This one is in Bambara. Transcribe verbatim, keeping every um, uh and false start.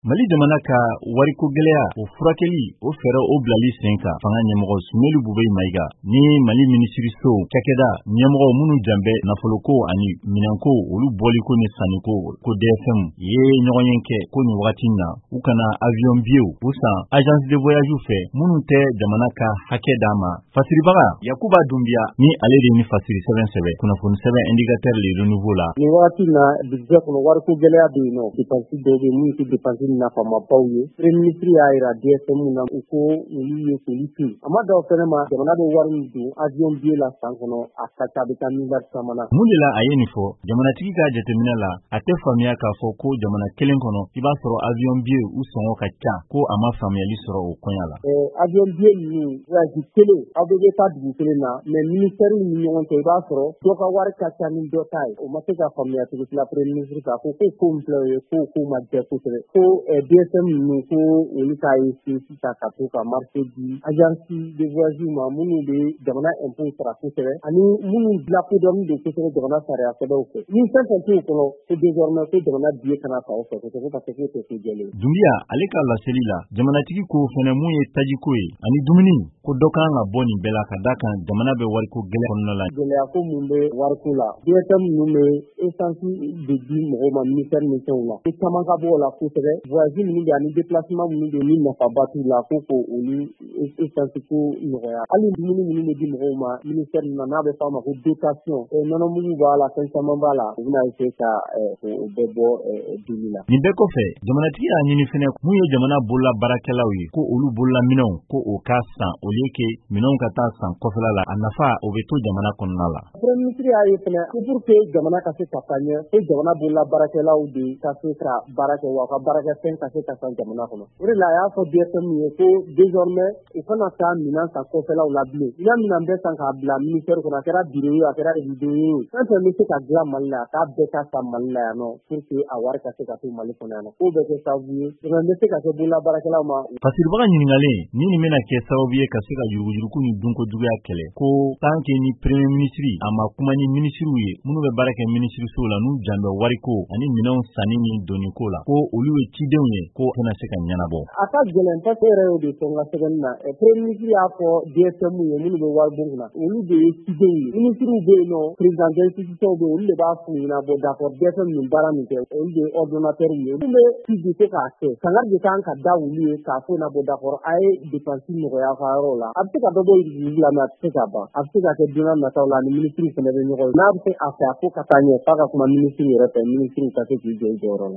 Mali jamana ka wariko gɛlɛya o furakɛli o fɛrɛ o bilali sen kan fanga ɲɛmɔgɔ Sumelu Bubey Mayiga ni Mali minisiriso cakɛda ɲɛmɔgɔ minnu janbɛ nafoloko ani minɛnko olu bɔliko ni saniko ko D F M ye ɲɔgɔn ye kɛ ko ni wagati na u kana avion biyew u san agence de voyage fɛ minnu tɛ jamana ka hakɛ d'a ma. Fasiribaga Yakuba Dunbiya ni ale de ni fasiri sɛbɛn sɛbɛn kunnafoni sɛbɛn indicateur le renouveau la. Ni wagati na budget kɔnɔ wariko gɛlɛya bɛ yen nɔ dépense dɔw bɛ min tɛ dépense nafamabaw ye. Premier ministre y'a yira D F M na u ko olu ye k'olu to yen. A ma da o fɛnɛ ma jamana bɛ wari min don avion billet la san kɔnɔ a ka ca a bɛ taa miliyari caman na. Mun de la a ye nin fɔ jamanatigi ka jateminɛ la a tɛ faamuya k'a fɔ ko jamana kelen kɔnɔ i b'a sɔrɔ avion billet u sɔngɔ ka ca ko a ma faamuyali sɔrɔ o koɲa la. Eh, avion billet ninnu voyage kelen aw bɛɛ bɛ taa dugu kelen na mais ministère ni ɲɔgɔn cɛ i b'a sɔrɔ dɔ ka wari ka ca ni dɔ ta ye o ma se ka faamuya cogo si la premier ministre k'a fɔ ko ko min filɛ o ye ko ko ma jɛ kosɛbɛ ko D F M ninnu ko olu k'a ye sisan ka to ka marché di agence de voyage ma minnu bɛ jamana impôt sara kosɛbɛ ani minnu dilakodɔnnen don kosɛbɛ jamana sariya sɛbɛnw fɛ ni fɛn fɛn t'o kɔnɔ ko désormais ko jamana billet kana ta o fɛ kosɛbɛ parce que k'o tɛ ko jɛlen ye. Dunbiya ale ka laseli la jamanatigi ko fɛnɛ mun ye tajiko ye ani dumuni ko dɔ kan ka bɔ nin bɛɛ la ka da kan jamana bɛ wariko gɛlɛya kɔnɔna la. Gɛlɛya ko mun bɛ wariko la D F M ninnu bɛ essence de di mɔgɔw ma ministère ni fɛnw la ko caman ka bɔ o la kosɛbɛ voyage minnu bɛ ani déplacement minnu bɛ ni nafaba t'u la ko ko olu essence ko nɔgɔya hali dumuni minnu bɛ di mɔgɔw ma ministère na n'a bɛ f'a ma ko dotation nɔnɔmugu b'a la fɛn caman b'a la u bɛna essayer ka o bɛɛ bɔ dili la. Nin bɛɛ kɔfɛ jamanatigi y'a ɲini fɛnɛ mun ye jamana bolola baarakɛlaw ye ko olu bolola minɛnw ko o ka san au lieu que minɛnw ka taa san kɔfɛla la a nafa o bɛ to jamana kɔnɔna la. Premier ministre y'a ye fɛnɛ ko pour que jamana ka se ka taa ɲɛ ko jamana bolola baarakɛlaw de ka se ka baara kɛ wa ka baarakɛfɛn ka se ka san jamana kɔnɔ o de la a y'a fɔ D F M ye ko désormais u kana taa minɛn san kɔfɛlaw la bilen n'a minɛn bɛɛ san k'a bila ministère kɔnɔ a kɛra bureau ye a kɛra résidence ye fɛn fɛn bɛ se ka dilan Mali la a k'a bɛɛ ka san Mali la yan nɔ pour que a wari ka se ka to Mali kɔnɔ yan nɔ k'o bɛ kɛ sababu ye jamana bɛ se ka kɛ bolola baarakɛlaw ma. Fasiribaga ɲininkalen ni nin bɛna kɛ sababu ye ka se ka yuruguyurugu ni dunkojuguya kɛlɛ ko tant que ni premier ministre a ma kuma ni ministres ye minnu bɛ baara kɛ ministeriso la n'u janbɛ wariko ani minɛnw sanni ni donniko la ko olu ye cidenw ye ko tɛna se ka ɲɛnabɔ. A ka gɛlɛn parce que yɛrɛ y'o de fɔ n ka sɛbɛnni na premier ministre y'a fɔ D F M ye minnu bɛ wari bon kunna olu de ye cidenw ye ministres bɛ yen nɔ président d'institution bɛ yen olu de b'a f'u ɲɛna bon d'accord D F M nin baara min kɛ olu de ye ordonnateur ye olu bɛ ci de se k'a kɛ sangari de kan ka da olu ye k'a fɔ na bon d'accord a ye dépense nɔgɔya ka yɔrɔ la a bɛ se ka dɔ bɔ yurugu la mais a tɛ se ka ban a bɛ se ka kɛ don n'a nataw la ni ministre fana bɛ ɲɔgɔn ye n'a bɛ se a fɛ a ko ka taa ɲɛ f'a ka kuma ministre yɛrɛ fɛ ministre ka se k'i jɔ i jɔyɔrɔ la.